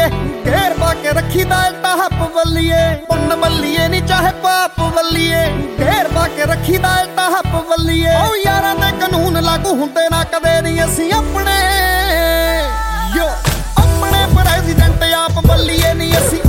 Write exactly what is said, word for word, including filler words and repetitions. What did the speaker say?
ਬੱਲੀਏ ਘੇਰ ਪਾ ਕੇ ਰੱਖੀਦਾ ਟਾਪ ਬੱਲੀਏ ਪੁੰਨ ਬੱਲੀਏ ਨੀ ਚਾਹੇ ਪਾਪ ਬੱਲੀਏ ਘੇਰ ਪਾ ਕੇ ਰੱਖੀਦਾ ਟਾਪ ਬੱਲੀਏ ਓ ਯਾਰਾਂ ਦੇ ਕਾਨੂੰਨ ਲਾਗੂ ਹੁੰਦੇ ਨਾ ਕਦੇ ਨਹੀਂ ਅਸੀਂ ਆਪਣੇ ਯੋ ਆਪਣੇ ਪ੍ਰੈਜ਼ੀਡੈਂਟ ਆਪ ਬੱਲੀਏ ਨੀ ਅਸੀਂ